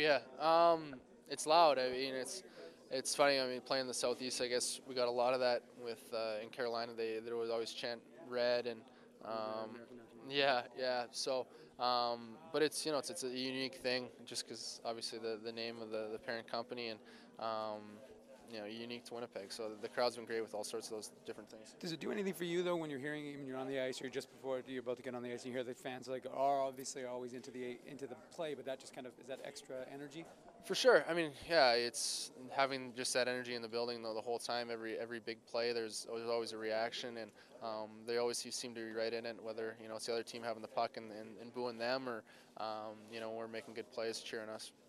yeah, it's loud. I mean, it's funny. I mean, playing the Southeast, I guess we got a lot of that with in Carolina. There was always chant red and yeah, yeah. So, but it's it's a unique thing just because obviously the name of the parent company and unique to Winnipeg. So the crowd's been great with all sorts of those different things. Does it do anything for you though when you're hearing when you're on the ice or just before you're about to get on the ice and you hear the fans like are obviously always into the play, but that just kind of is that extra energy? For sure. I mean, yeah, it's having just that energy in the building the whole time. Every big play, there's always a reaction, and they always seem to be right in it. Whether it's the other team having the puck and booing them, or we're making good plays, cheering us.